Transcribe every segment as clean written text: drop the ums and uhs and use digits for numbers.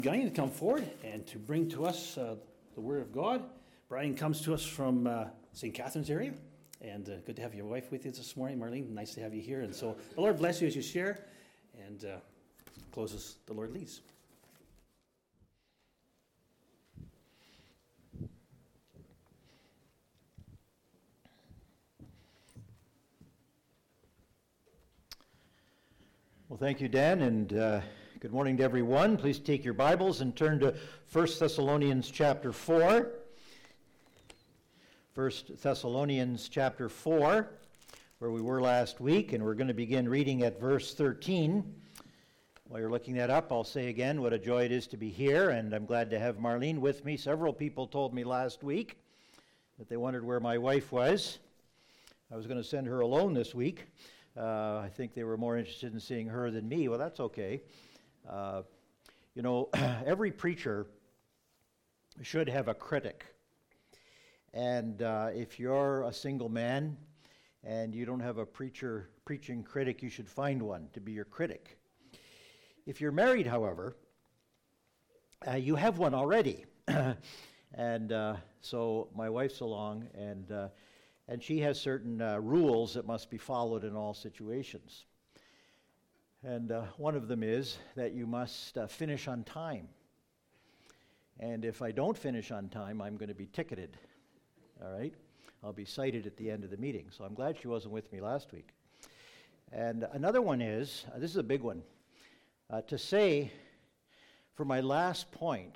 Going to come forward and to bring to us the Word of God. Brian comes to us from St. Catharines area, and good to have your wife with you this morning, Marlene. Nice to have you here. And so the Lord bless you as you share, and closes the Lord leads. Well, thank you, Dan, and good morning to everyone. Please take your Bibles and turn to 1 Thessalonians chapter 4. 1 Thessalonians chapter 4, where we were last week, and we're going to begin reading at verse 13. While you're looking that up, I'll say again what a joy it is to be here, and I'm glad to have Marlene with me. Several people told me last week that they wondered where my wife was. I was going to send her alone this week. I think they were more interested in seeing her than me. Well, that's okay. Every preacher should have a critic. And if you're a single man and you don't have a preaching critic, you should find one to be your critic. If you're married, however, you have one already. And so my wife's along, and she has certain rules that must be followed in all situations. And one of them is that you must finish on time. And if I don't finish on time, I'm going to be ticketed. All right? I'll be cited at the end of the meeting. So I'm glad she wasn't with me last week. And another one is, this is a big one, to say for my last point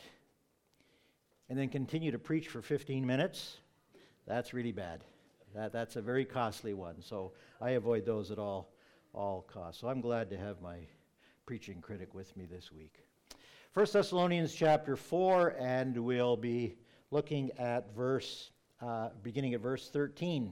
and then continue to preach for 15 minutes, that's really bad. That's a very costly one, so I avoid those at all costs. So I'm glad to have my preaching critic with me this week. 1 Thessalonians chapter 4, and we'll be looking at beginning at verse 13.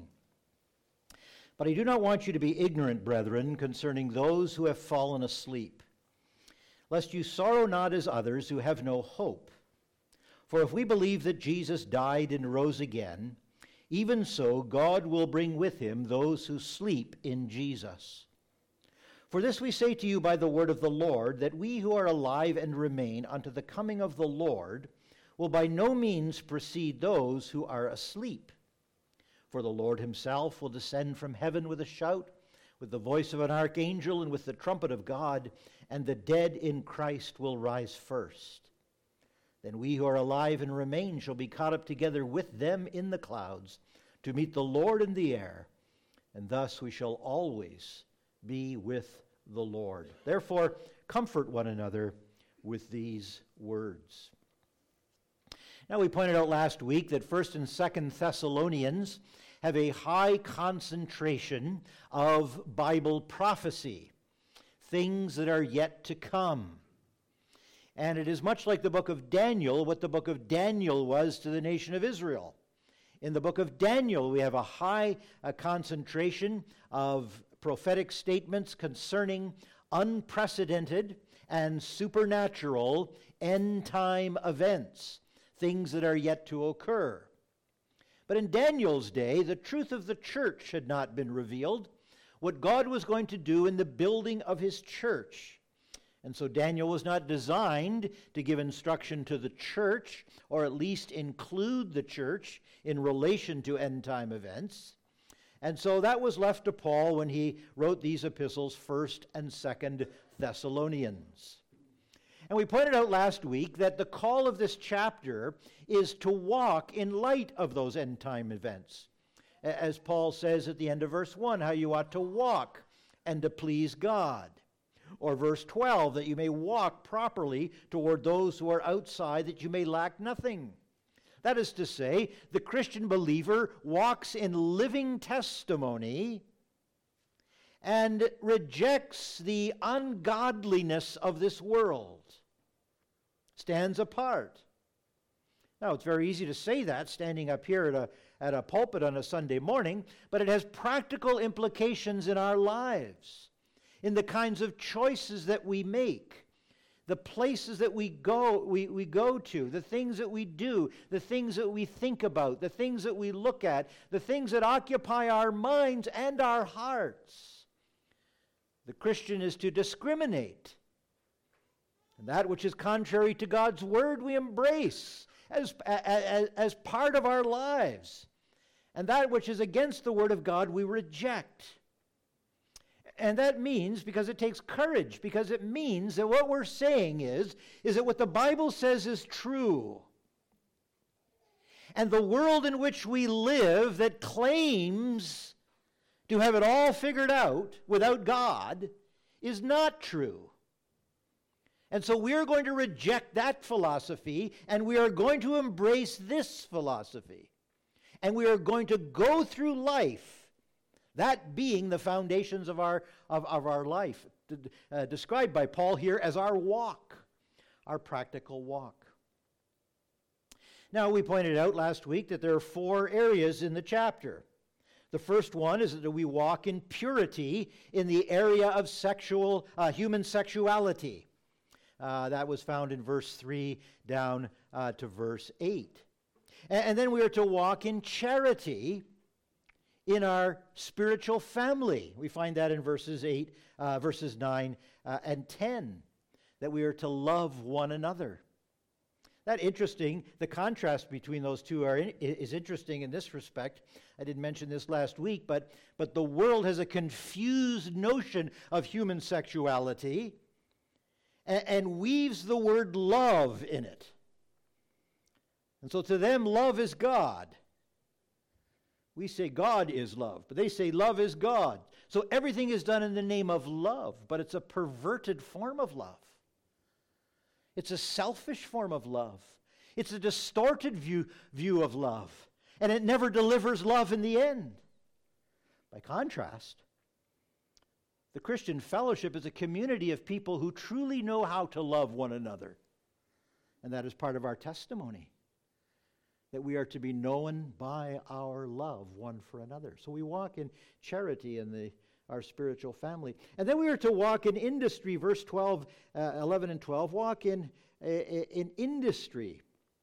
But I do not want you to be ignorant, brethren, concerning those who have fallen asleep, lest you sorrow not as others who have no hope. For if we believe that Jesus died and rose again, even so, God will bring with him those who sleep in Jesus. For this we say to you by the word of the Lord, that we who are alive and remain unto the coming of the Lord will by no means precede those who are asleep. For the Lord himself will descend from heaven with a shout, with the voice of an archangel, and with the trumpet of God, and the dead in Christ will rise first. Then we who are alive and remain shall be caught up together with them in the clouds to meet the Lord in the air, and thus we shall always be with the Lord. Therefore, comfort one another with these words. Now, we pointed out last week that 1st and 2nd Thessalonians have a high concentration of Bible prophecy, things that are yet to come. And it is much like the book of Daniel, what the book of Daniel was to the nation of Israel. In the book of Daniel, we have a high concentration of prophetic statements concerning unprecedented and supernatural end-time events, things that are yet to occur. But in Daniel's day, the truth of the church had not been revealed, what God was going to do in the building of his church. And so Daniel was not designed to give instruction to the church, or at least include the church in relation to end-time events. And so that was left to Paul when he wrote these epistles, 1st and 2nd Thessalonians. And we pointed out last week that the call of this chapter is to walk in light of those end-time events. As Paul says at the end of verse 1, how you ought to walk and to please God. Or verse 12, that you may walk properly toward those who are outside, that you may lack nothing. That is to say, the Christian believer walks in living testimony and rejects the ungodliness of this world, stands apart. Now, it's very easy to say that standing up here at a pulpit on a Sunday morning, but it has practical implications in our lives, in the kinds of choices that we make, the places that we go to, the things that we do, the things that we think about, the things that we look at, the things that occupy our minds and our hearts. The Christian is to discriminate And that which is contrary to God's word we embrace as part of our lives. And that which is against the word of God we reject. And that means, because it takes courage, because it means that what we're saying is that what the Bible says is true. And the world in which we live that claims to have it all figured out without God is not true. And so we are going to reject that philosophy, and we are going to embrace this philosophy. And we are going to go through life, that being the foundations of our life, described by Paul here as our walk, our practical walk. Now, we pointed out last week that there are 4 areas in the chapter. The first one is that we walk in purity in the area of human sexuality. That was found in verse 3 down to verse 8. And then we are to walk in charity in our spiritual family. We find that in verses 9 and 10, that we are to love one another. That interesting, the contrast between those two is interesting in this respect. I didn't mention this last week, but the world has a confused notion of human sexuality and weaves the word love in it. And so to them, love is God. We say God is love, but they say love is God. So everything is done in the name of love, but it's a perverted form of love. It's a selfish form of love. It's a distorted view of love, and it never delivers love in the end. By contrast, the Christian fellowship is a community of people who truly know how to love one another, and that is part of our testimony, that we are to be known by our love one for another. So we walk in charity in our spiritual family. And then we are to walk in industry, verse 11 and 12, walk in industry.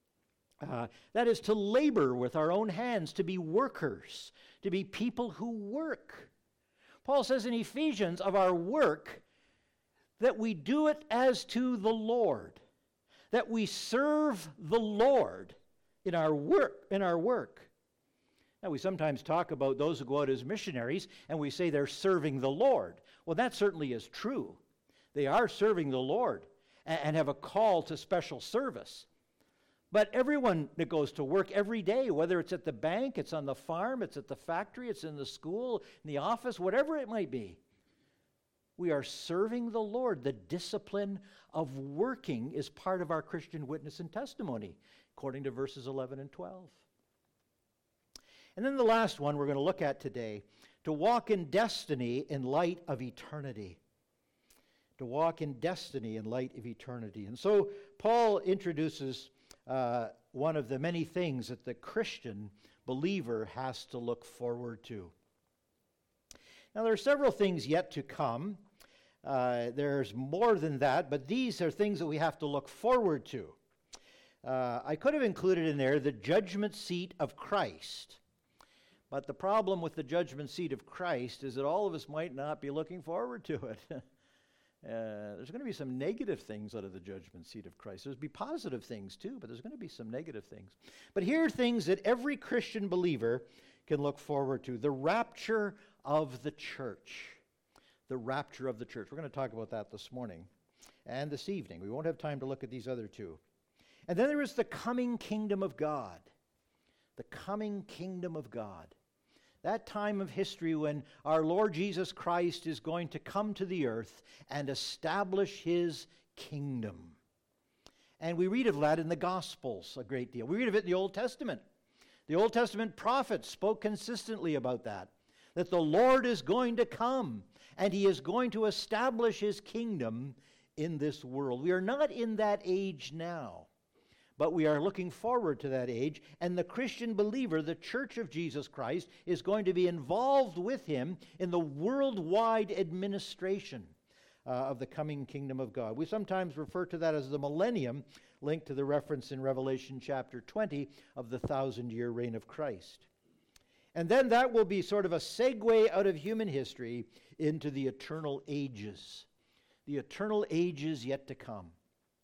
That is to labor with our own hands, to be workers, to be people who work. Paul says in Ephesians of our work that we do it as to the Lord, that we serve the Lord in our work. Now, we sometimes talk about those who go out as missionaries, and we say they're serving the Lord. Well, that certainly is true. They are serving the Lord and have a call to special service. But everyone that goes to work every day, whether it's at the bank, it's on the farm, it's at the factory, it's in the school, in the office, whatever it might be, we are serving the Lord. The discipline of working is part of our Christian witness and testimony, according to verses 11 and 12. And then the last one we're going to look at today, to walk in destiny in light of eternity. To walk in destiny in light of eternity. And so Paul introduces one of the many things that the Christian believer has to look forward to. Now, there are several things yet to come. There's more than that, but these are things that we have to look forward to. I could have included in there the judgment seat of Christ. But the problem with the judgment seat of Christ is that all of us might not be looking forward to it. There's going to be some negative things out of the judgment seat of Christ. There's going to be positive things too, but there's going to be some negative things. But here are things that every Christian believer can look forward to. The rapture of the church. The rapture of the church. We're going to talk about that this morning and this evening. We won't have time to look at these other two. And then there is the coming kingdom of God. The coming kingdom of God. That time of history when our Lord Jesus Christ is going to come to the earth and establish his kingdom. And we read of that in the Gospels a great deal. We read of it in the Old Testament. The Old Testament prophets spoke consistently about that the Lord is going to come and he is going to establish his kingdom in this world. We are not in that age now. But we are looking forward to that age, and the Christian believer, the Church of Jesus Christ, is going to be involved with him in the worldwide administration of the coming kingdom of God. We sometimes refer to that as the millennium, linked to the reference in Revelation chapter 20 of the 1,000-year reign of Christ. And then that will be sort of a segue out of human history into the eternal ages yet to come.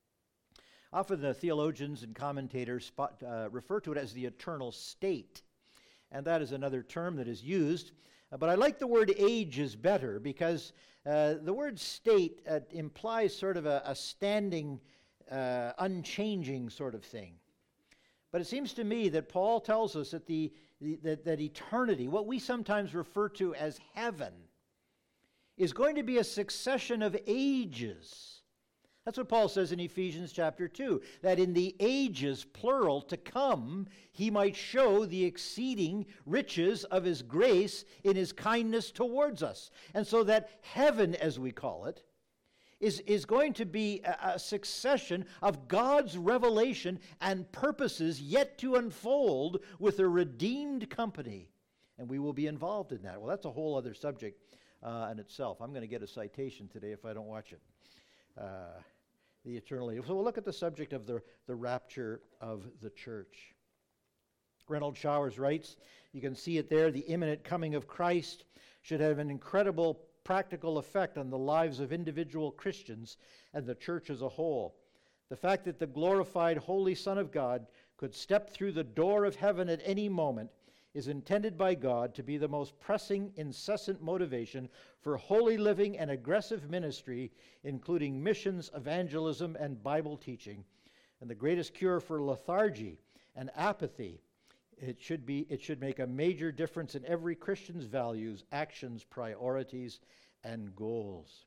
Often the theologians and commentators refer to it as the eternal state, and that is another term that is used. But I like the word ages better because the word state implies sort of a standing, unchanging sort of thing. But it seems to me that Paul tells us that that eternity, what we sometimes refer to as heaven, is going to be a succession of ages. That's what Paul says in Ephesians chapter 2, that in the ages, plural, to come, he might show the exceeding riches of his grace in his kindness towards us. And so that heaven, as we call it, is going to be a succession of God's revelation and purposes yet to unfold with a redeemed company. And we will be involved in that. Well, that's a whole other subject in itself. I'm going to get a citation today if I don't watch it. The eternally. So we'll look at the subject of the rapture of the church. Reynold Showers writes, you can see it there, the imminent coming of Christ should have an incredible practical effect on the lives of individual Christians and the church as a whole. The fact that the glorified Holy Son of God could step through the door of heaven at any moment is intended by God to be the most pressing, incessant motivation for holy living and aggressive ministry, including missions, evangelism, and Bible teaching, and the greatest cure for lethargy and apathy. It should make a major difference in every Christian's values, actions, priorities, and goals.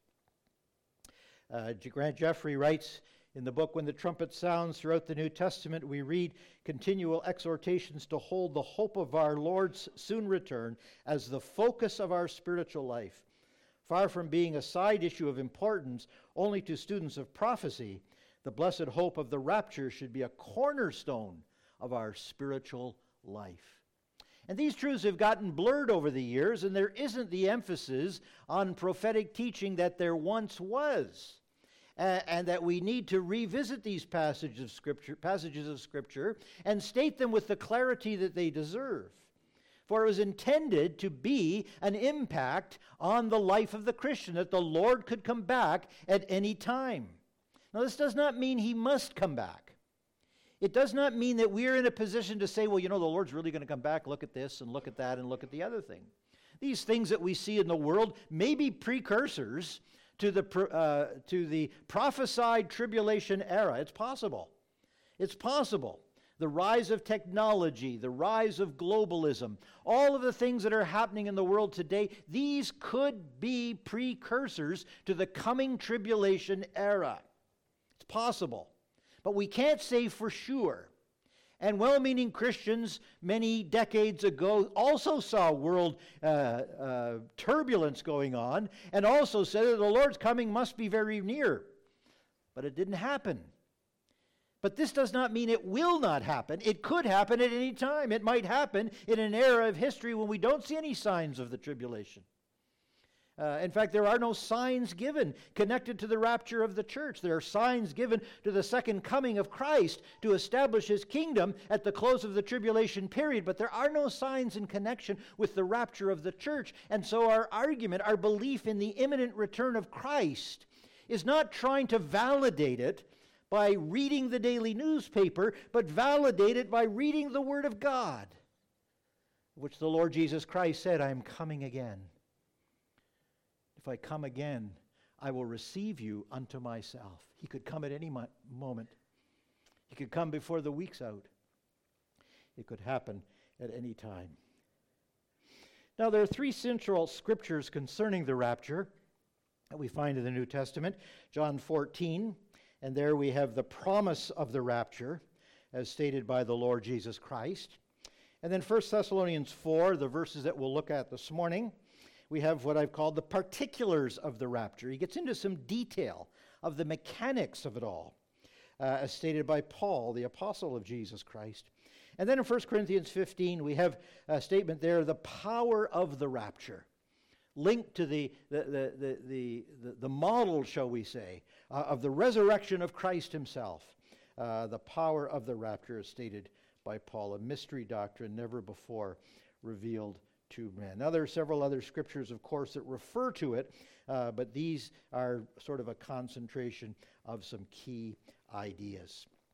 Grant Jeffrey writes in the book, When the Trumpet Sounds, throughout the New Testament, we read continual exhortations to hold the hope of our Lord's soon return as the focus of our spiritual life. Far from being a side issue of importance only to students of prophecy, the blessed hope of the rapture should be a cornerstone of our spiritual life. And these truths have gotten blurred over the years, and there isn't the emphasis on prophetic teaching that there once was. And that we need to revisit these passages of Scripture and state them with the clarity that they deserve. For it was intended to be an impact on the life of the Christian, that the Lord could come back at any time. Now, this does not mean he must come back. It does not mean that we're in a position to say, well, the Lord's really going to come back, look at this and look at that and look at the other thing. These things that we see in the world may be precursors to the prophesied tribulation era. It's possible. It's possible. The rise of technology, the rise of globalism, all of the things that are happening in the world today, these could be precursors to the coming tribulation era. It's possible. But we can't say for sure. And well-meaning Christians many decades ago also saw world turbulence going on and also said that the Lord's coming must be very near. But it didn't happen. But this does not mean it will not happen. It could happen at any time. It might happen in an era of history when we don't see any signs of the tribulation. In fact, there are no signs given connected to the rapture of the church. There are signs given to the second coming of Christ to establish his kingdom at the close of the tribulation period, but there are no signs in connection with the rapture of the church. And so our argument, our belief in the imminent return of Christ is not trying to validate it by reading the daily newspaper, but validate it by reading the Word of God, which the Lord Jesus Christ said, I am coming again. If I come again, I will receive you unto myself. He could come at any moment. He could come before the week's out. It could happen at any time. Now, there are three central scriptures concerning the rapture that we find in the New Testament. John 14, and there we have the promise of the rapture as stated by the Lord Jesus Christ. And then 1 Thessalonians 4, the verses that we'll look at this morning, we have what I've called the particulars of the rapture. He gets into some detail of the mechanics of it all, as stated by Paul, the apostle of Jesus Christ. And then in 1 Corinthians 15, we have a statement there, the power of the rapture, linked to the model, shall we say, of the resurrection of Christ himself. The power of the rapture is stated by Paul, a mystery doctrine never before revealed to man. Now, there are several other scriptures, of course, that refer to it, but these are sort of a concentration of some key ideas.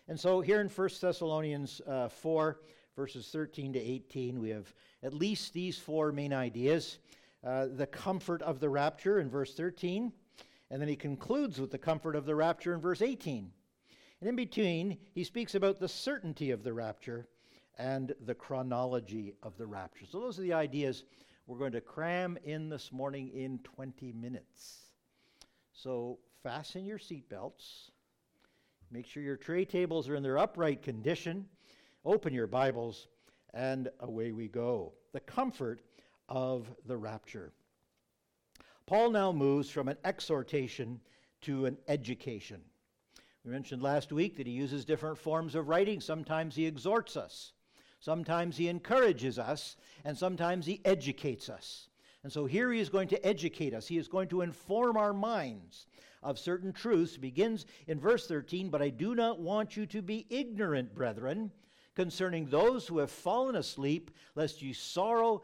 And so here in 1 Thessalonians 4, verses 13 to 18, we have at least these four main ideas. The comfort of the rapture in verse 13, and then he concludes with the comfort of the rapture in verse 18. And in between, he speaks about the certainty of the rapture and the chronology of the rapture. So those are the ideas we're going to cram in this morning in 20 minutes. So fasten your seatbelts. Make sure your tray tables are in their upright condition. Open your Bibles, and away we go. The comfort of the rapture. Paul now moves from an exhortation to an education. We mentioned last week that he uses different forms of writing. Sometimes he exhorts us. Sometimes he encourages us, and sometimes he educates us. And so here he is going to educate us. He is going to inform our minds of certain truths. It begins in verse 13, "But I do not want you to be ignorant, brethren, concerning those who have fallen asleep, lest you sorrow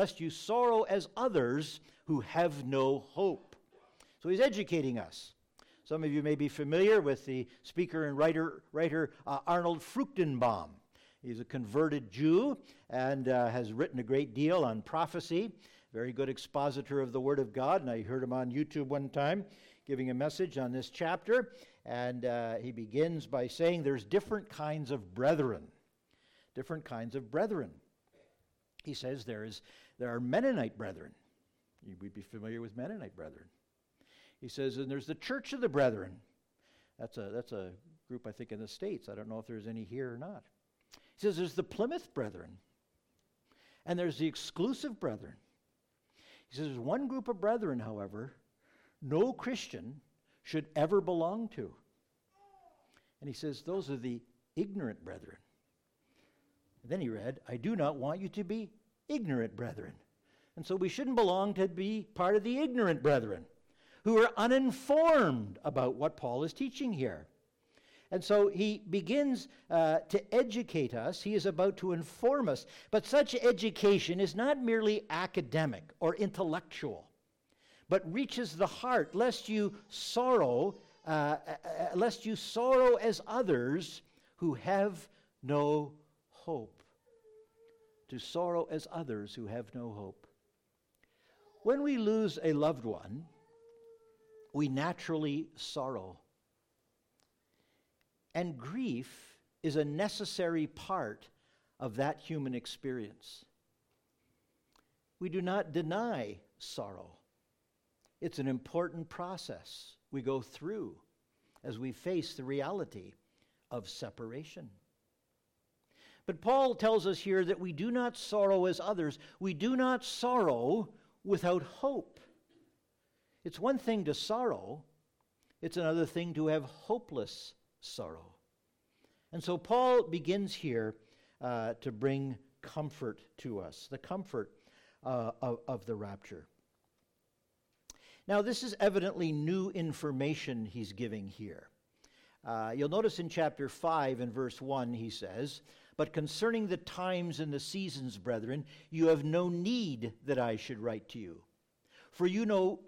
as others who have no hope." So he's educating us. Some of you may be familiar with the speaker and writer Arnold Fruchtenbaum. He's a converted Jew and has written a great deal on prophecy. Very good expositor of the Word of God. And I heard him on YouTube one time giving a message on this chapter. And he begins by saying there's different kinds of brethren. Different kinds of brethren. He says there are Mennonite brethren. We'd be familiar with Mennonite brethren. He says, and there's the Church of the Brethren. That's a group, I think, in the States. I don't know if there's any here or not. He says there's the Plymouth Brethren, and there's the Exclusive Brethren. He says there's one group of brethren, however, no Christian should ever belong to. And he says those are the ignorant brethren. And then he read, "I do not want you to be ignorant brethren." And so we shouldn't belong to be part of the ignorant brethren who are uninformed about what Paul is teaching here. And so he begins to educate us. He is about to inform us. But such education is not merely academic or intellectual, but reaches the heart, lest you sorrow as others who have no hope. To sorrow as others who have no hope. When we lose a loved one, we naturally sorrow. And grief is a necessary part of that human experience. We do not deny sorrow. It's an important process we go through as we face the reality of separation. But Paul tells us here that we do not sorrow as others. We do not sorrow without hope. It's one thing to sorrow. It's another thing to have hopeless sorrow. And so Paul begins here to bring comfort to us, the comfort of the rapture. Now, this is evidently new information he's giving here. You'll notice in chapter 5 and verse 1 he says, "But concerning the times and the seasons, brethren, you have no need that I should write to you. For you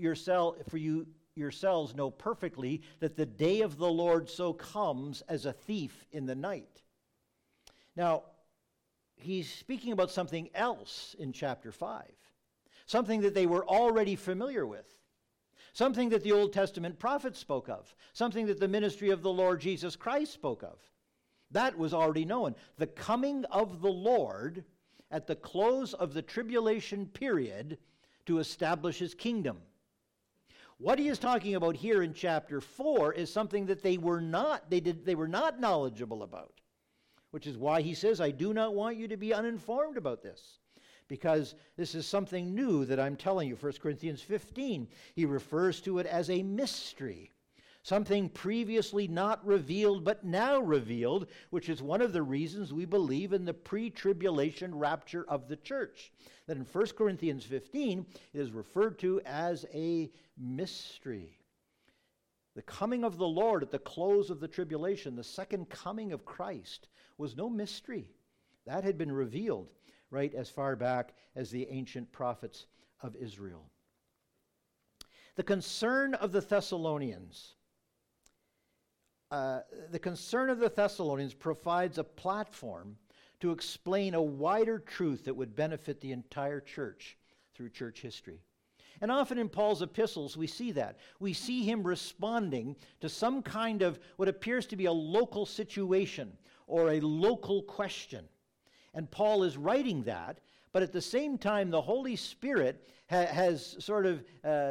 yourselves know perfectly that the day of the Lord so comes as a thief in the night." Now, he's speaking about something else in chapter 5, something that they were already familiar with, something that the Old Testament prophets spoke of, something that the ministry of the Lord Jesus Christ spoke of. That was already known. The coming of the Lord at the close of the tribulation period to establish his kingdom. What he is talking about here in chapter 4 is something that they were not knowledgeable about, which is why he says, "I do not want you to be uninformed about this," because this is something new that I'm telling you. 1 Corinthians 15, he refers to it as a mystery, something previously not revealed but now revealed, which is one of the reasons we believe in the pre-tribulation rapture of the church. That in 1 Corinthians 15 it is referred to as a mystery. The coming of the Lord at the close of the tribulation, the second coming of Christ, was no mystery. That had been revealed right as far back as the ancient prophets of Israel. The concern of the Thessalonians the concern of the Thessalonians provides a platform to explain a wider truth that would benefit the entire church through church history. And often in Paul's epistles, we see that. We see him responding to some kind of what appears to be a local situation or a local question. And Paul is writing that, but at the same time, the Holy Spirit has sort of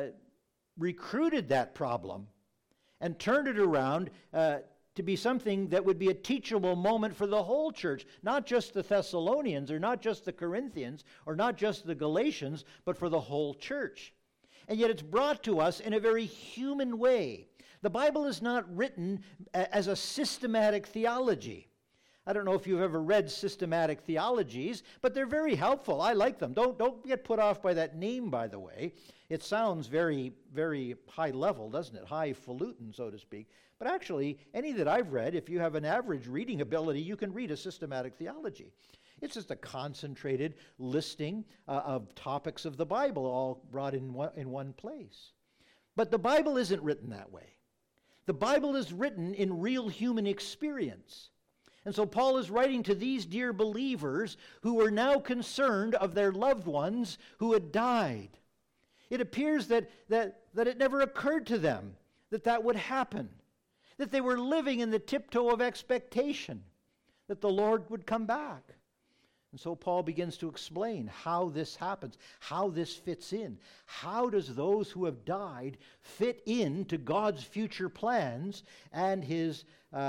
recruited that problem and turned it around to be something that would be a teachable moment for the whole church, not just the Thessalonians or not just the Corinthians or not just the Galatians, but for the whole church. And yet it's brought to us in a very human way. The Bible is not written as a systematic theology. I don't know if you've ever read systematic theologies, but they're very helpful. I like them. Don't get put off by that name, by the way. It sounds very, very high level, doesn't it? Highfalutin, so to speak. But actually, any that I've read, if you have an average reading ability, you can read a systematic theology. It's just a concentrated listing of topics of the Bible, all brought in one place. But the Bible isn't written that way. The Bible is written in real human experience. And so Paul is writing to these dear believers who were now concerned of their loved ones who had died. It appears that it never occurred to them that would happen, that they were living in the tiptoe of expectation, that the Lord would come back. And so Paul begins to explain how this happens, how this fits in. How does those who have died fit into God's future plans and his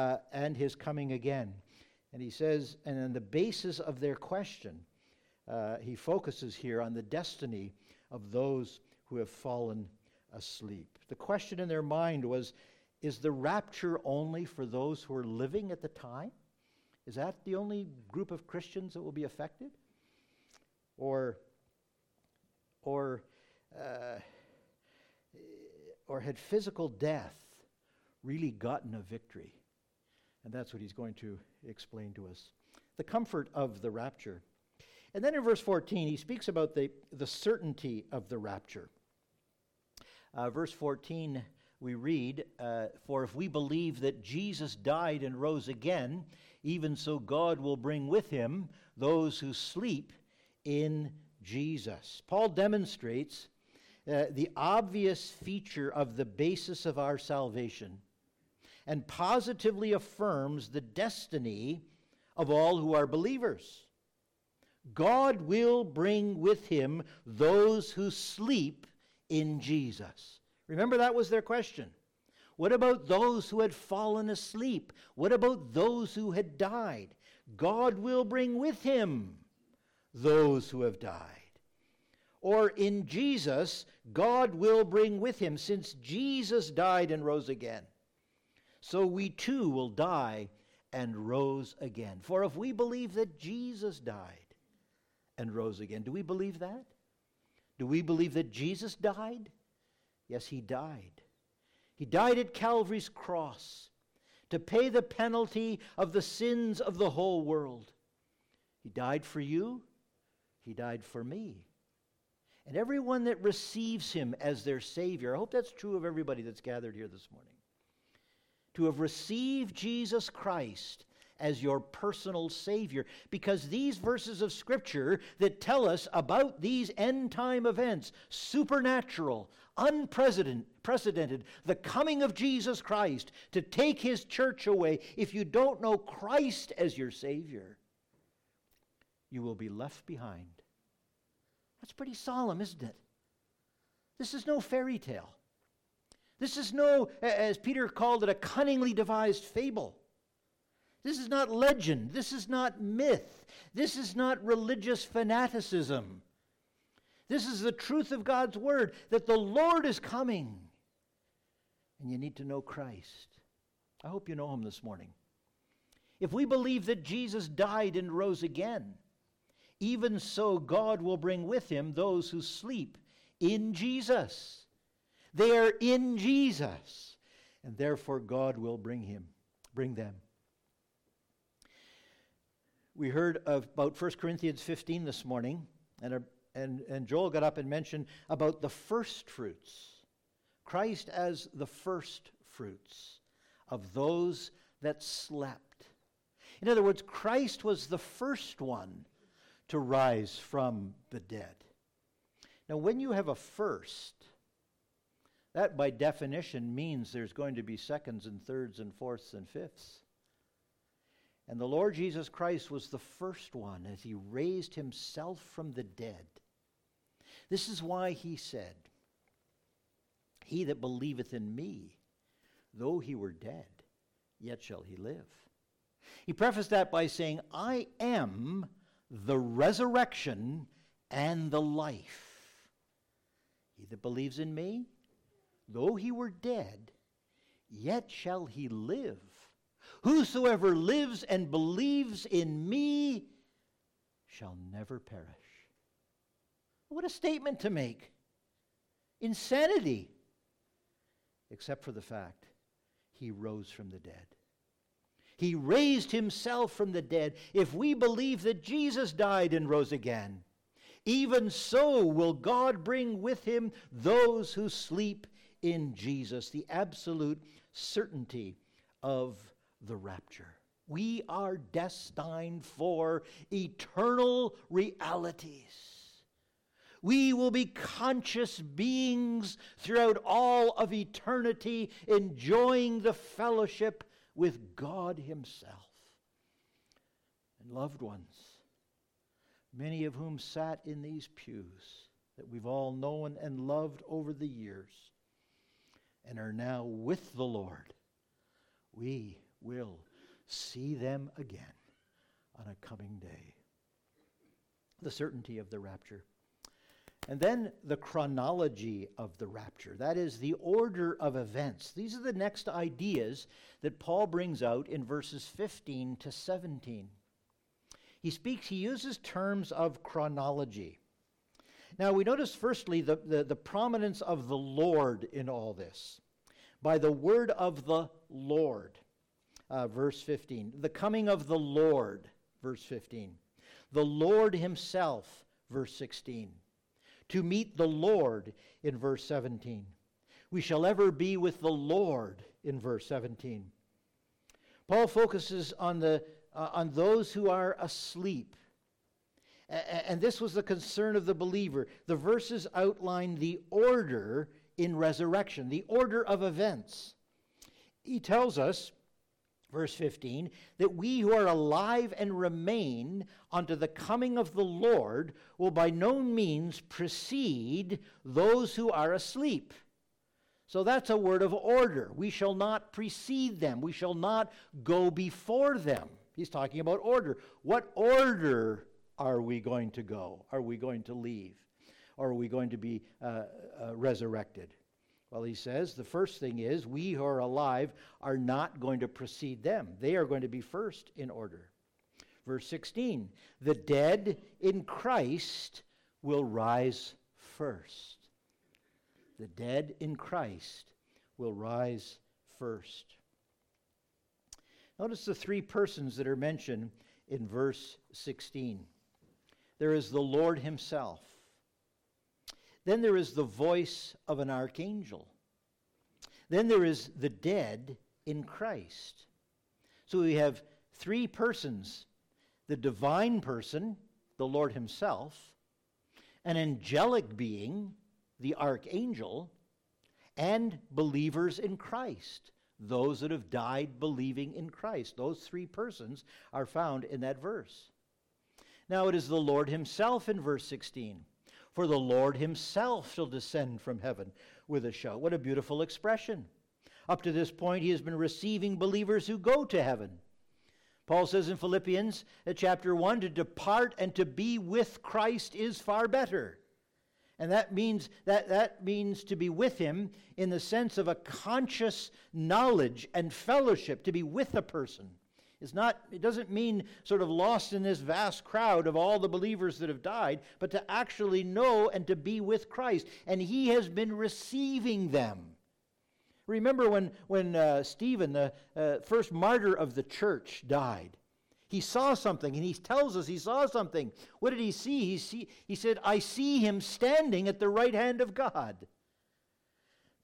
coming again? And he says, and on the basis of their question, he focuses here on the destiny of those who have fallen asleep. The question in their mind was, is the rapture only for those who are living at the time? Is that the only group of Christians that will be affected? Or had physical death really gotten a victory? And that's what he's going to explain to us. The comfort of the rapture. And then in verse 14, he speaks about the certainty of the rapture. Verse 14, we read, for if we believe that Jesus died and rose again, even so God will bring with him those who sleep in Jesus. Paul demonstrates the obvious feature of the basis of our salvation and positively affirms the destiny of all who are believers. God will bring with him those who sleep in Jesus. Remember, that was their question. What about those who had fallen asleep? What about those who had died? God will bring with him those who have died. Or in Jesus, God will bring with him, since Jesus died and rose again. So we too will die and rose again. For if we believe that Jesus died and rose again, do we believe that? Do we believe that Jesus died? Yes, he died. He died at Calvary's cross to pay the penalty of the sins of the whole world. He died for you. He died for me. And everyone that receives him as their Savior, I hope that's true of everybody that's gathered here this morning, to have received Jesus Christ as your personal Savior, because these verses of Scripture that tell us about these end-time events, supernatural, unprecedented, the coming of Jesus Christ to take his church away, if you don't know Christ as your Savior, you will be left behind. That's pretty solemn, isn't it? This is no fairy tale. This is no, as Peter called it, a cunningly devised fable. This is not legend. This is not myth. This is not religious fanaticism. This is the truth of God's word, that the Lord is coming. And you need to know Christ. I hope you know him this morning. If we believe that Jesus died and rose again, even so God will bring with him those who sleep in Jesus. They are in Jesus, and therefore God will bring them. We heard about 1 Corinthians 15 this morning, and Joel got up and mentioned about the first fruits. Christ as the first fruits of those that slept. In other words, Christ was the first one to rise from the dead. Now, when you have a first, that by definition means there's going to be seconds and thirds and fourths and fifths. And the Lord Jesus Christ was the first one as he raised himself from the dead. This is why he said, "He that believeth in me, though he were dead, yet shall he live." He prefaced that by saying, "I am the resurrection and the life. He that believes in me, though he were dead, yet shall he live. Whosoever lives and believes in me shall never perish." What a statement to make. Insanity. Except for the fact he rose from the dead. He raised himself from the dead. If we believe that Jesus died and rose again, even so will God bring with him those who sleep in Jesus. The absolute certainty of the rapture. We are destined for eternal realities. We will be conscious beings throughout all of eternity, enjoying the fellowship with God himself. And loved ones, many of whom sat in these pews that we've all known and loved over the years and are now with the Lord, we will see them again on a coming day. The certainty of the rapture. And then the chronology of the rapture. That is the order of events. These are the next ideas that Paul brings out in verses 15 to 17. He uses terms of chronology. Now we notice firstly the prominence of the Lord in all this. By the word of the Lord, verse 15. The coming of the Lord, verse 15. The Lord himself, verse 16. To meet the Lord in verse 17. We shall ever be with the Lord in verse 17. Paul focuses on those who are asleep. And this was the concern of the believer. The verses outline the order in resurrection, the order of events. He tells us, verse 15, that we who are alive and remain unto the coming of the Lord will by no means precede those who are asleep. So that's a word of order. We shall not precede them. We shall not go before them. He's talking about order. What order are we going to go? Are we going to leave? Or are we going to be resurrected? Well, he says the first thing is we who are alive are not going to precede them. They are going to be first in order. Verse 16, the dead in Christ will rise first. The dead in Christ will rise first. Notice the three persons that are mentioned in verse 16. There is the Lord himself. Then there is the voice of an archangel. Then there is the dead in Christ. So we have three persons: the divine person, the Lord himself, an angelic being, the archangel, and believers in Christ, those that have died believing in Christ. Those three persons are found in that verse. Now it is the Lord himself in verse 16. For the Lord himself shall descend from heaven with a shout. What a beautiful expression. Up to this point, he has been receiving believers who go to heaven. Paul says in Philippians chapter 1, to depart and to be with Christ is far better. And that means to be with him in the sense of a conscious knowledge and fellowship, to be with a person. It doesn't mean sort of lost in this vast crowd of all the believers that have died, but to actually know and to be with Christ. And he has been receiving them. Remember when Stephen, the first martyr of the church, died. He saw something, and he tells us he saw something. What did he see? He said, I see him standing at the right hand of God.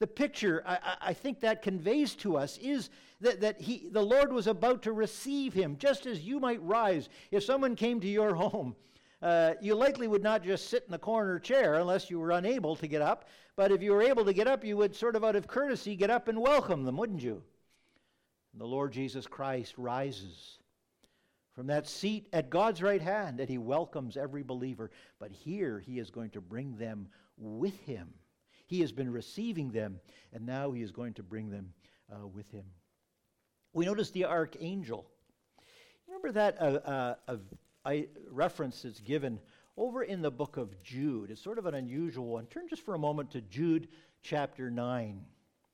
The picture, I think that conveys to us is that the Lord was about to receive him, just as you might rise. If someone came to your home, you likely would not just sit in the corner chair unless you were unable to get up. But if you were able to get up, you would sort of out of courtesy get up and welcome them, wouldn't you? The Lord Jesus Christ rises from that seat at God's right hand, and he welcomes every believer. But here he is going to bring them with him. He has been receiving them, and now he is going to bring them with him. We notice the archangel. Remember that reference that's given over in the book of Jude. It's sort of an unusual one. Turn just for a moment to Jude chapter 9.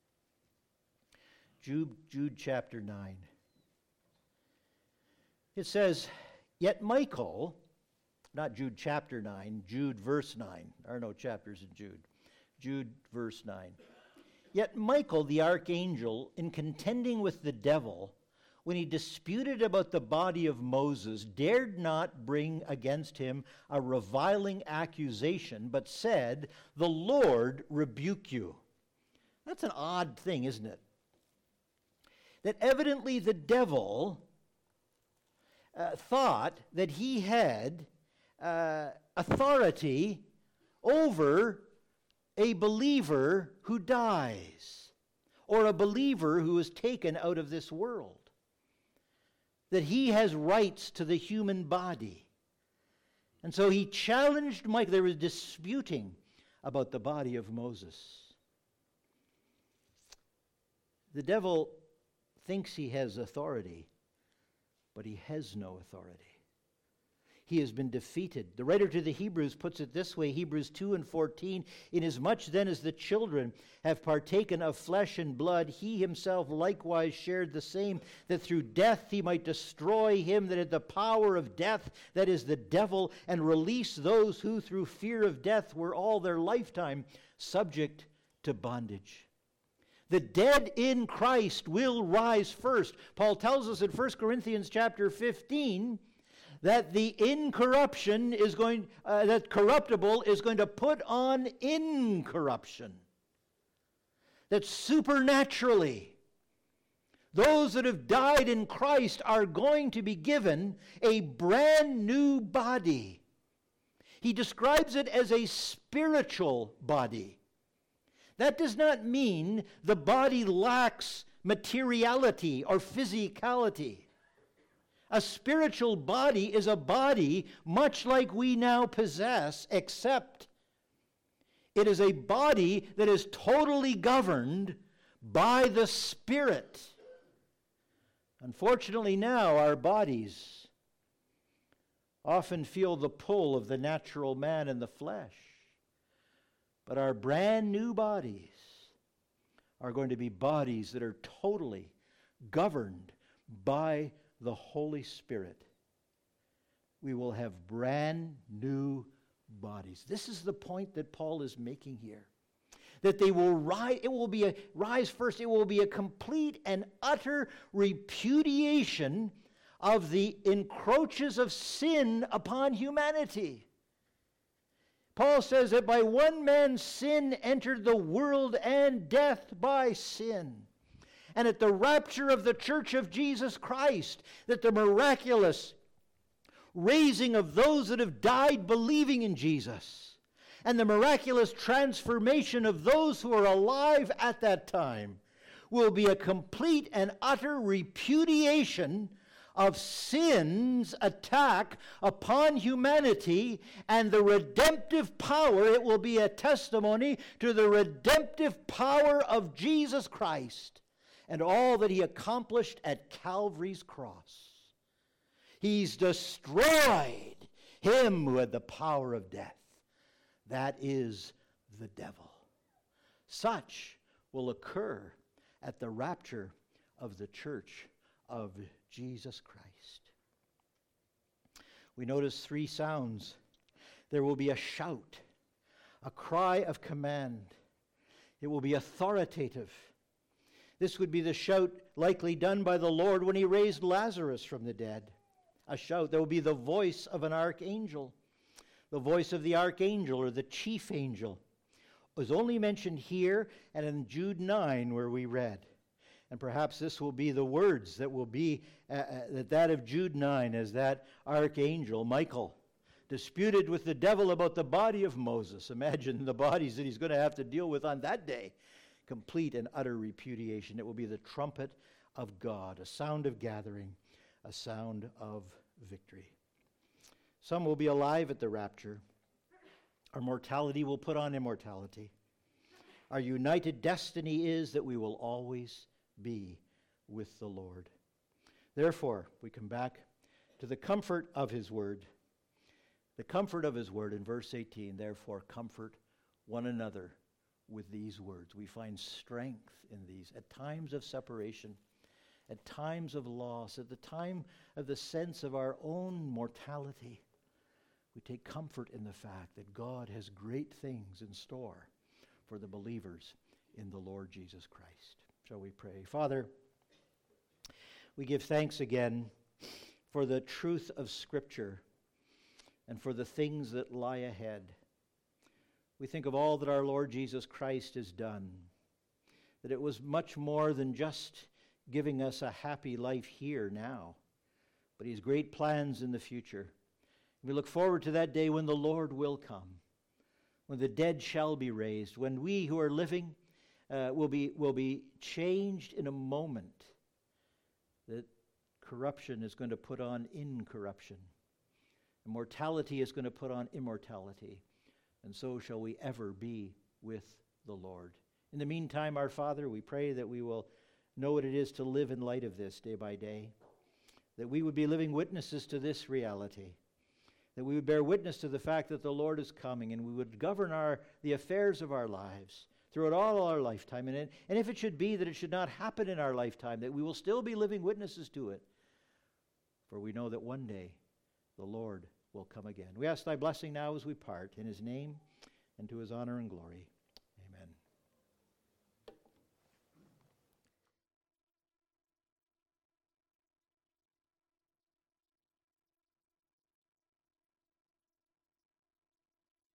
Jude chapter 9. It says, yet Michael, not Jude chapter 9, Jude verse 9. There are no chapters in Jude. Jude verse 9. Yet Michael, the archangel, in contending with the devil, when he disputed about the body of Moses, dared not bring against him a reviling accusation, but said, the Lord rebuke you. That's an odd thing, isn't it? That evidently the devil thought that he had authority over a believer who dies, or a believer who is taken out of this world. That he has rights to the human body. And so he challenged Mike. They were disputing about the body of Moses. The devil thinks he has authority, but he has no authority. He has been defeated. The writer to the Hebrews puts it this way, Hebrews 2:14, inasmuch then as the children have partaken of flesh and blood, he himself likewise shared the same, that through death he might destroy him that had the power of death, that is the devil, and release those who through fear of death were all their lifetime subject to bondage. The dead in Christ will rise first. Paul tells us in 1 Corinthians chapter 15 that the incorruption is going, that corruptible is going to put on incorruption. That supernaturally, those that have died in Christ are going to be given a brand new body. He describes it as a spiritual body. That does not mean the body lacks materiality or physicality. A spiritual body is a body much like we now possess, except it is a body that is totally governed by the Spirit. Unfortunately now, our bodies often feel the pull of the natural man and the flesh. But our brand new bodies are going to be bodies that are totally governed by the Holy Spirit. We will have brand new bodies. This is the point that Paul is making here. That they will rise, it will be a rise first, it will be a complete and utter repudiation of the encroaches of sin upon humanity. Paul says that by one man's sin entered the world, and death by sin. And at the rapture of the church of Jesus Christ, that the miraculous raising of those that have died believing in Jesus, and the miraculous transformation of those who are alive at that time, will be a complete and utter repudiation of sin's attack upon humanity, and the redemptive power. It will be a testimony to the redemptive power of Jesus Christ and all that he accomplished at Calvary's cross. He's destroyed him who had the power of death. That is the devil. Such will occur at the rapture of the church of Jesus Christ. We notice three sounds. There will be a shout, a cry of command. It will be authoritative. This would be the shout likely done by the Lord when he raised Lazarus from the dead. A shout. There will be the voice of an archangel. The voice of the archangel or the chief angel. was only mentioned here and in Jude 9 where we read. And perhaps this will be the words that will be that of Jude 9, as that archangel, Michael, disputed with the devil about the body of Moses. Imagine the bodies that he's going to have to deal with on that day. Complete and utter repudiation. It will be the trumpet of God, a sound of gathering, a sound of victory. Some will be alive at the rapture. Our mortality will put on immortality. Our united destiny is that we will always be with the Lord. Therefore, we come back to the comfort of his word. The comfort of his word in verse 18, therefore comfort one another with these words. We find strength in these at times of separation, at times of loss, at the time of the sense of our own mortality. We take comfort in the fact that God has great things in store for the believers in the Lord Jesus Christ. Shall we pray? Father, we give thanks again for the truth of Scripture and for the things that lie ahead. We think of all that our Lord Jesus Christ has done, that it was much more than just giving us a happy life here now, but he has great plans in the future. We look forward to that day when the Lord will come, when the dead shall be raised, when we who are living will be changed in a moment, that corruption is going to put on incorruption, and mortality is going to put on immortality, and so shall we ever be with the Lord. In the meantime, our Father, we pray that we will know what it is to live in light of this day by day, that we would be living witnesses to this reality, that we would bear witness to the fact that the Lord is coming, and we would govern the affairs of our lives throughout all our lifetime. And if it should be that it should not happen in our lifetime, that we will still be living witnesses to it. For we know that one day the Lord will come again. We ask thy blessing now as we part, in his name and to his honor and glory.